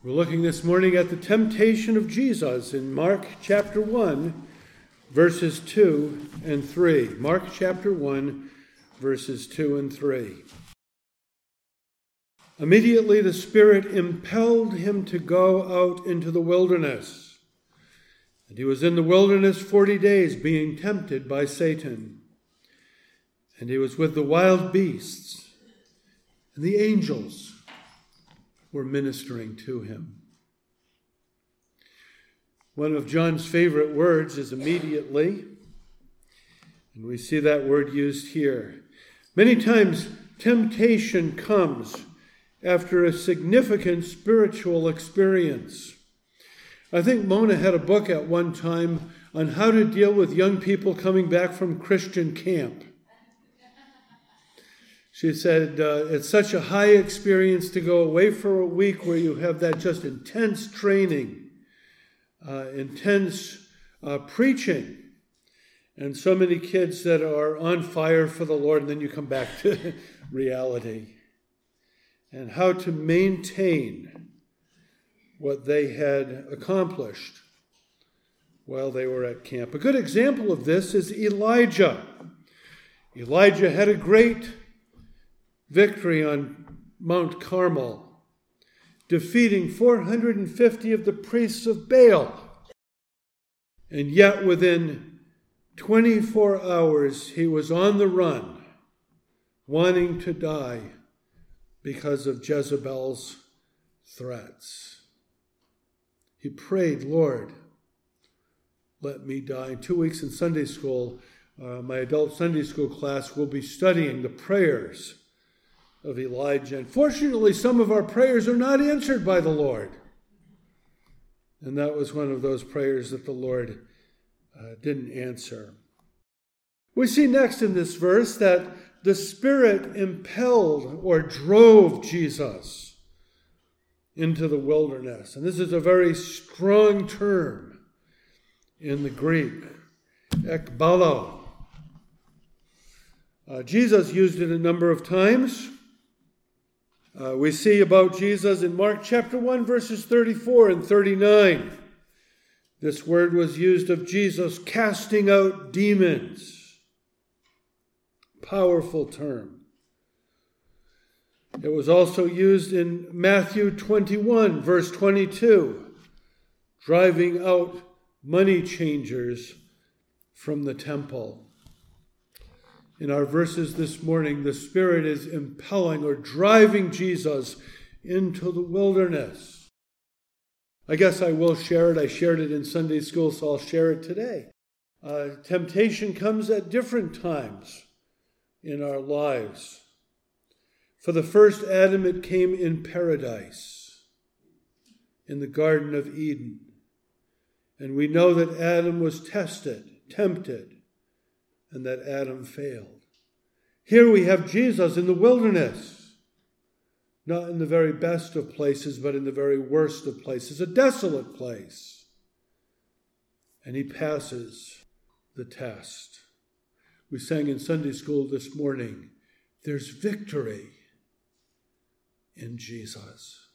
We're looking this morning at the temptation of Jesus in Mark chapter 1, verses 2 and 3. Mark chapter 1, verses 2 and 3. Immediately the Spirit impelled him to go out into the wilderness. And he was in the wilderness 40 days, being tempted by Satan. And he was with the wild beasts, and the angels were ministering to him. One of John's favorite words is immediately, and we see that word used here. Many times, temptation comes after a significant spiritual experience. I think Mona had a book at one time on how to deal with young people coming back from Christian camp. She said, it's such a high experience to go away for a week where you have that just intense training, intense preaching, and so many kids that are on fire for the Lord, and then you come back to reality. And how to maintain what they had accomplished while they were at camp. A good example of this is Elijah. Elijah had a great victory on Mount Carmel, defeating 450 of the priests of Baal. And yet within 24 hours, he was on the run, wanting to die because of Jezebel's threats. He prayed, Lord, let me die. In 2 weeks in Sunday school, my adult Sunday school class will be studying the prayers of Elijah. And fortunately, some of our prayers are not answered by the Lord. And that was one of those prayers that the Lord didn't answer. We see next in this verse that the Spirit impelled or drove Jesus into the wilderness. And this is a very strong term in the Greek, ekbalo. Jesus used it a number of times. We see about Jesus in Mark chapter 1, verses 34 and 39. This word was used of Jesus casting out demons. Powerful term. It was also used in Matthew 21, verse 22, driving out money changers from the temple. In our verses this morning, the Spirit is impelling or driving Jesus into the wilderness. I guess I will share it. I shared it in Sunday school, so I'll share it today. Temptation comes at different times in our lives. For the first Adam, it came in paradise, in the Garden of Eden. And we know that Adam was tested, tempted, and that Adam failed. Here we have Jesus in the wilderness, not in the very best of places, but in the very worst of places, a desolate place. And he passes the test. We sang in Sunday school this morning, there's victory in Jesus.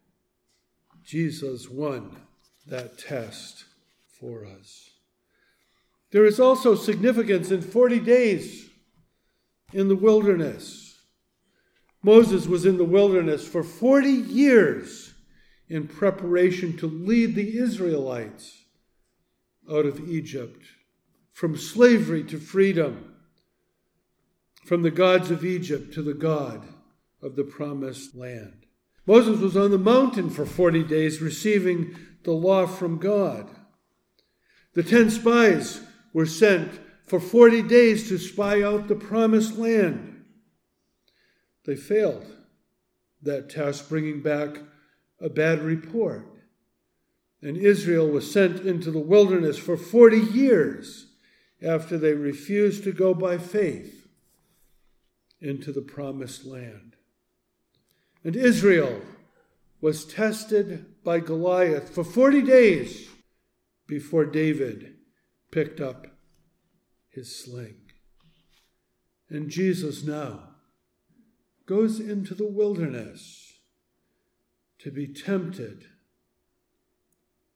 Jesus won that test for us. There is also significance in 40 days in the wilderness. Moses was in the wilderness for 40 years in preparation to lead the Israelites out of Egypt, from slavery to freedom, from the gods of Egypt to the God of the promised land. Moses was on the mountain for 40 days receiving the law from God. The 10 spies were sent for 40 days to spy out the promised land. They failed that task, bringing back a bad report. And Israel was sent into the wilderness for 40 years after they refused to go by faith into the promised land. And Israel was tested by Goliath for 40 days before David picked up his sling. And Jesus now goes into the wilderness to be tempted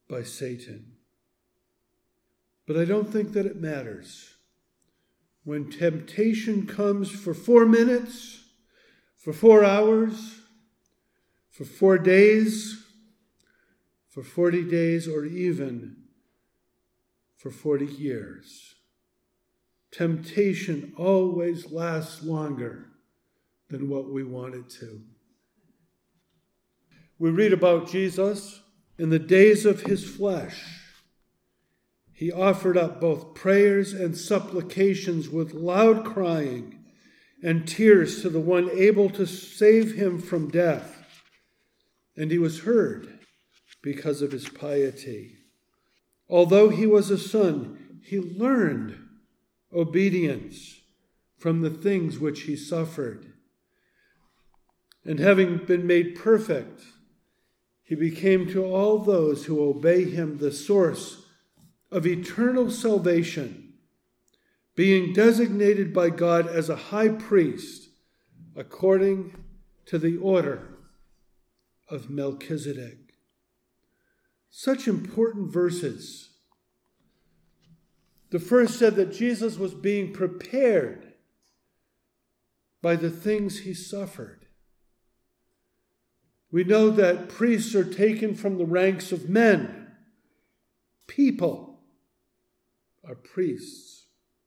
by Satan. But I don't think that it matters. When temptation comes for 4 minutes, for 4 hours, for 4 days, for 40 days, or even for 40 years, temptation always lasts longer than what we want it to. We read about Jesus in the days of his flesh. He offered up both prayers and supplications with loud crying and tears to the one able to save him from death. And he was heard because of his piety. Although he was a son, he learned obedience from the things which he suffered. And having been made perfect, he became to all those who obey him the source of eternal salvation, being designated by God as a high priest according to the order of Melchizedek. Such important verses. The first said that Jesus was being prepared by the things he suffered. We know that priests are taken from the ranks of men. People are priests.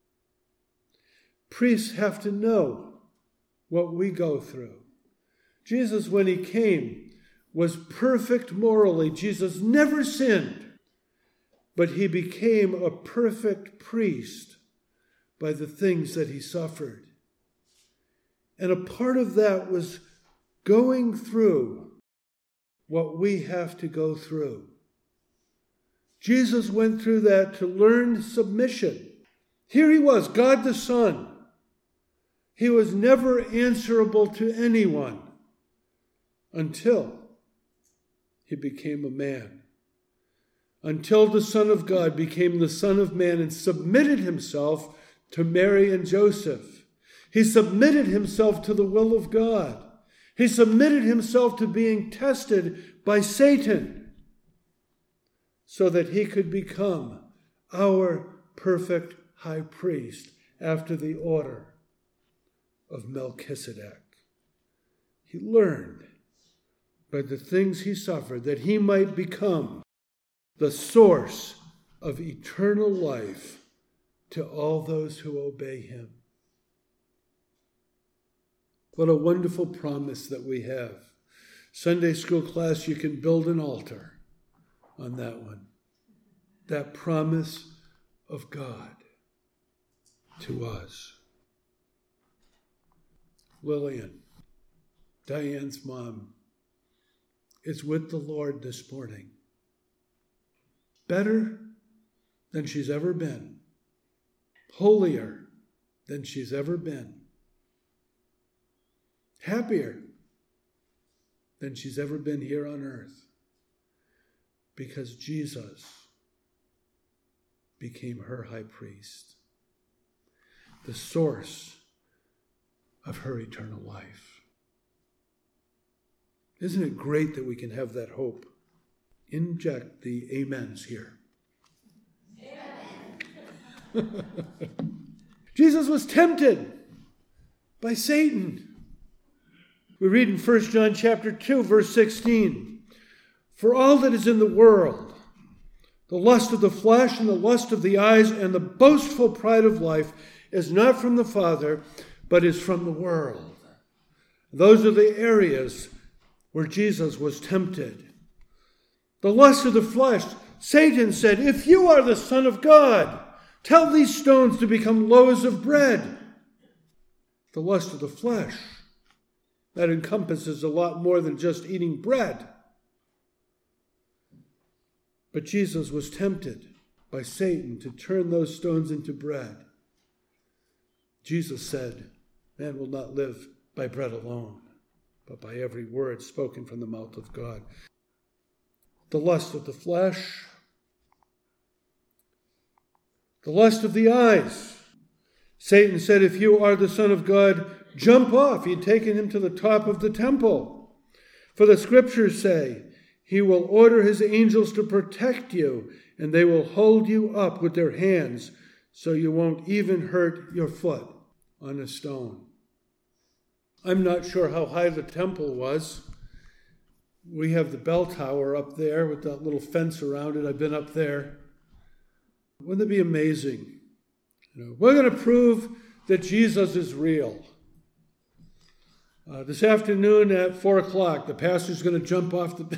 Priests have to know what we go through. Jesus, when he came, was perfect morally. Jesus never sinned, but he became a perfect priest by the things that he suffered. And a part of that was going through what we have to go through. Jesus went through that to learn submission. Here he was, God the Son. He was never answerable to anyone until he became a man. Until the Son of God became the Son of Man and submitted himself to Mary and Joseph. He submitted himself to the will of God. He submitted himself to being tested by Satan so that he could become our perfect high priest after the order of Melchizedek. He learned by the things he suffered that he might become the source of eternal life to all those who obey him. What a wonderful promise that we have. Sunday school class, you can build an altar on that one. That promise of God to us. Lillian, Diane's mom, is with the Lord this morning. Better than she's ever been. Holier than she's ever been. Happier than she's ever been here on earth. Because Jesus became her high priest. The source of her eternal life. Isn't it great that we can have that hope? Inject the amens here. Amen. Jesus was tempted by Satan. We read in 1 John chapter 2, verse 16, "For all that is in the world, the lust of the flesh and the lust of the eyes and the boastful pride of life is not from the Father, but is from the world." Those are the areas where Jesus was tempted. The lust of the flesh, Satan said, "If you are the Son of God, tell these stones to become loaves of bread." The lust of the flesh, that encompasses a lot more than just eating bread. But Jesus was tempted by Satan to turn those stones into bread. Jesus said, "Man will not live by bread alone, but by every word spoken from the mouth of God." The lust of the flesh, the lust of the eyes. Satan said, "If you are the Son of God, jump off." He'd taken him to the top of the temple. For the scriptures say, He will order his angels to protect you, and they will hold you up with their hands so you won't even hurt your foot on a stone. I'm not sure how high the temple was. We have the bell tower up there with that little fence around it. I've been up there. Wouldn't it be amazing? We're going to prove that Jesus is real. This afternoon at 4 o'clock, the pastor's going to jump off the...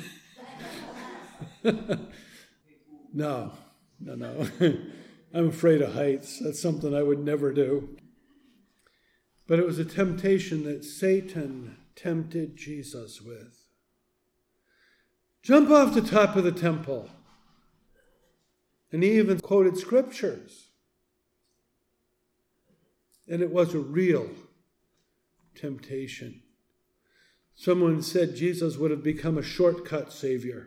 No. I'm afraid of heights. That's something I would never do. But it was a temptation that Satan tempted Jesus with. Jump off the top of the temple. And he even quoted scriptures. And it was a real temptation. Someone said Jesus would have become a shortcut savior.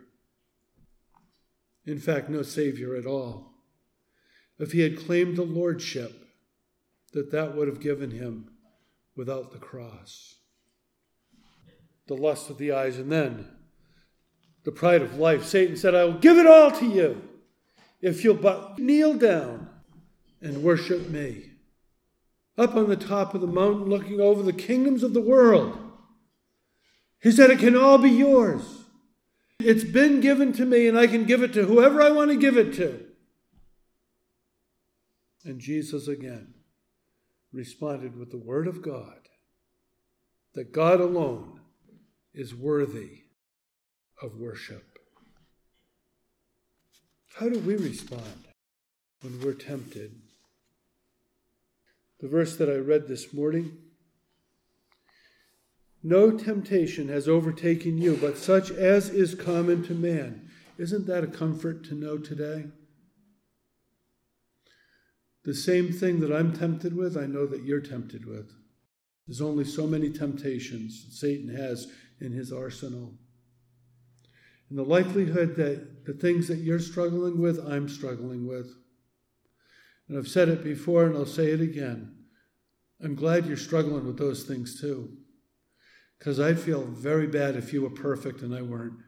In fact, no savior at all. If he had claimed the lordship, that would have given him without the cross. The lust of the eyes, and then the pride of life. Satan said, I will give it all to you if you'll but kneel down and worship me. Up on the top of the mountain, looking over the kingdoms of the world. He said, it can all be yours. It's been given to me, and I can give it to whoever I want to give it to. And Jesus again responded with the word of God, that God alone is worthy of worship. How do we respond when we're tempted? The verse that I read this morning, no temptation has overtaken you, but such as is common to man. Isn't that a comfort to know today? The same thing that I'm tempted with, I know that you're tempted with. There's only so many temptations that Satan has in his arsenal. And the likelihood that the things that you're struggling with, I'm struggling with. And I've said it before, and I'll say it again. I'm glad you're struggling with those things too. Because I'd feel very bad if you were perfect and I weren't.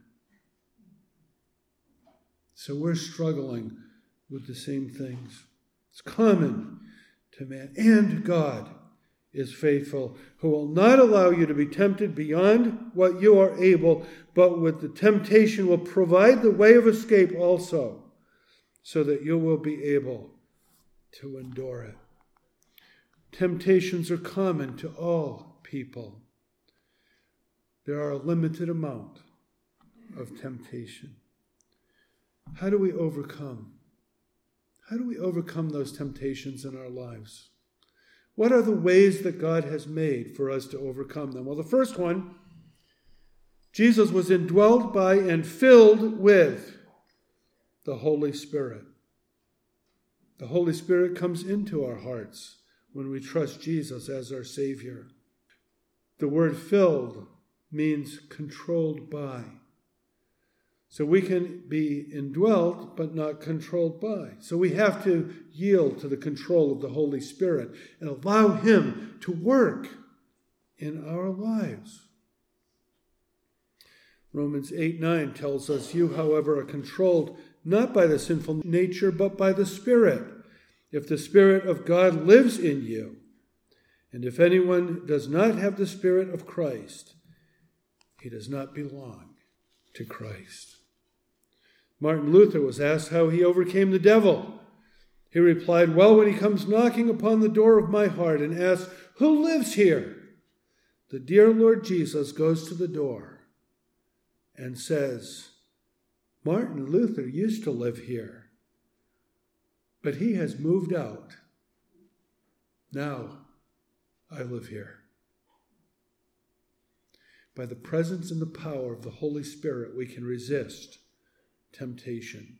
So we're struggling with the same things. It's common to man. And God is faithful, who will not allow you to be tempted beyond what you are able, but with the temptation will provide the way of escape also, so that you will be able to endure it. Temptations are common to all people. There are a limited amount of temptation. How do we overcome? How do we overcome those temptations in our lives? What are the ways that God has made for us to overcome them? Well, the first one, Jesus was indwelt by and filled with the Holy Spirit. The Holy Spirit comes into our hearts when we trust Jesus as our Savior. The word filled means controlled by. So we can be indwelt, but not controlled by. So we have to yield to the control of the Holy Spirit and allow Him to work in our lives. Romans 8:9 tells us, you, however, are controlled not by the sinful nature, but by the Spirit, if the Spirit of God lives in you. And if anyone does not have the Spirit of Christ, he does not belong to Christ. Martin Luther was asked how he overcame the devil. He replied, well, when he comes knocking upon the door of my heart and asks, who lives here? The dear Lord Jesus goes to the door and says, Martin Luther used to live here, but he has moved out. Now I live here. By the presence and the power of the Holy Spirit, we can resist temptation.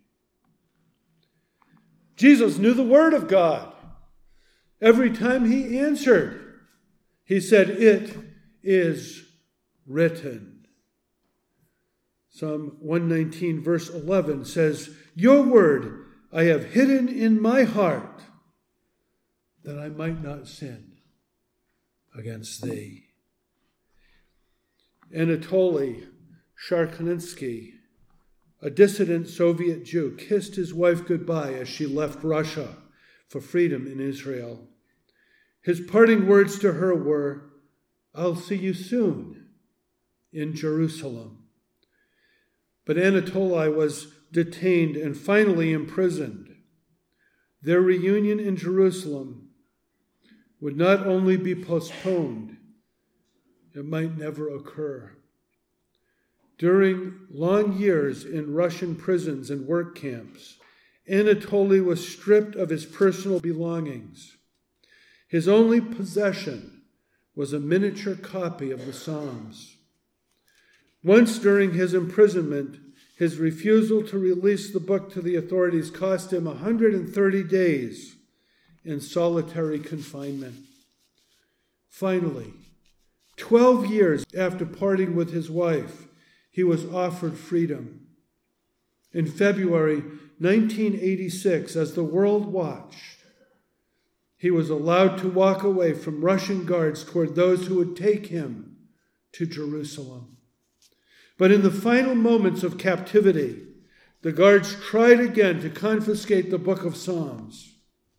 Jesus knew the Word of God. Every time he answered, he said, it is written. Psalm 119 verse 11 says, your word I have hidden in my heart that I might not sin against thee. Anatoly Sharkaninsky a dissident Soviet Jew, kissed his wife goodbye as she left Russia for freedom in Israel. His parting words to her were, "I'll see you soon in Jerusalem." But Anatoly was detained and finally imprisoned. Their reunion in Jerusalem would not only be postponed, it might never occur. During long years in Russian prisons and work camps, Anatoly was stripped of his personal belongings. His only possession was a miniature copy of the Psalms. Once during his imprisonment, his refusal to release the book to the authorities cost him 130 days in solitary confinement. Finally, 12 years after parting with his wife, he was offered freedom. In February 1986, as the world watched, he was allowed to walk away from Russian guards toward those who would take him to Jerusalem. But in the final moments of captivity, the guards tried again to confiscate the book of Psalms.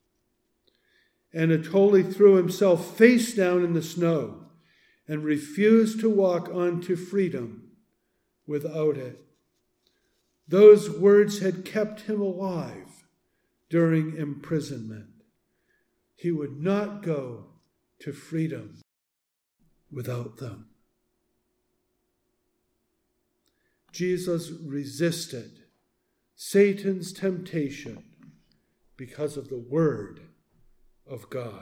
Anatoly threw himself face down in the snow and refused to walk on to freedom without it. Those words had kept him alive during imprisonment. He would not go to freedom without them. Jesus resisted Satan's temptation because of the Word of God.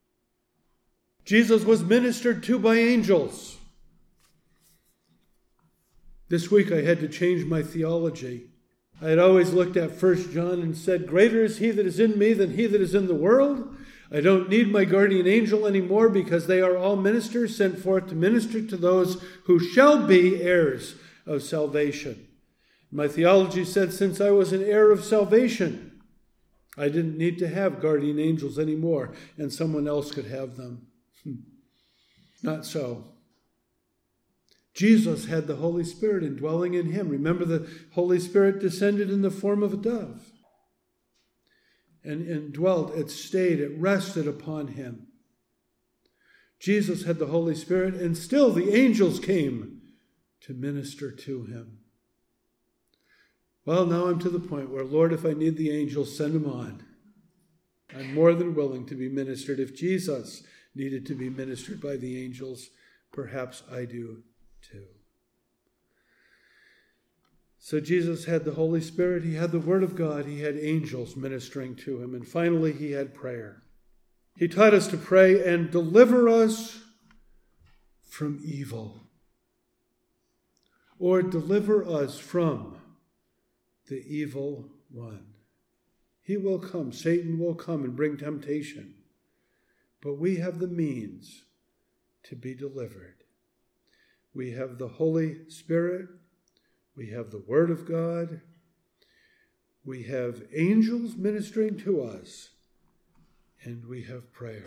Jesus was ministered to by angels. This week I had to change my theology. I had always looked at 1 John and said, "Greater is he that is in me than he that is in the world." I don't need my guardian angel anymore because they are all ministers sent forth to minister to those who shall be heirs of salvation. My theology said since I was an heir of salvation, I didn't need to have guardian angels anymore, and someone else could have them. Not so. Jesus had the Holy Spirit indwelling in him. Remember, the Holy Spirit descended in the form of a dove and indwelt, it stayed, it rested upon him. Jesus had the Holy Spirit, and still the angels came to minister to him. Well, now I'm to the point where, Lord, if I need the angels, send them on. I'm more than willing to be ministered. If Jesus needed to be ministered by the angels, perhaps I do too. So Jesus had the Holy Spirit, he had the Word of God, he had angels ministering to him, and finally he had prayer. He taught us to pray and deliver us from evil, or deliver us from the evil one. He will come, Satan will come and bring temptation, but we have the means to be delivered. We have the Holy Spirit, we have the Word of God, we have angels ministering to us, and we have prayer.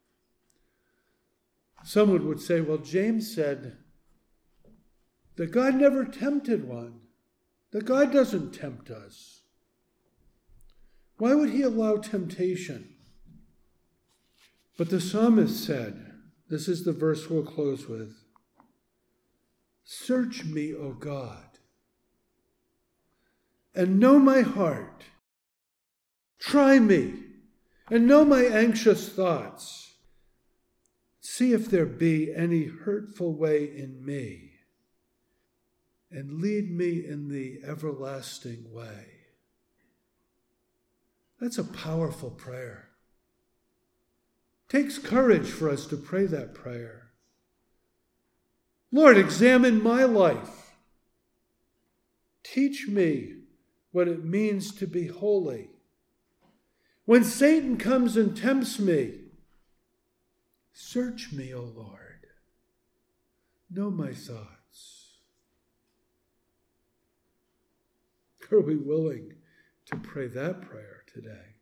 Someone would say, well, James said that God never tempted one, that God doesn't tempt us. Why would he allow temptation? But the psalmist said, this is the verse we'll close with, "Search me, O God, and know my heart. Try me, and know my anxious thoughts. See if there be any hurtful way in me, and lead me in the everlasting way." That's a powerful prayer. It takes courage for us to pray that prayer. Lord, examine my life. Teach me what it means to be holy. When Satan comes and tempts me, search me, O Lord. Know my thoughts. Are we willing to pray that prayer today?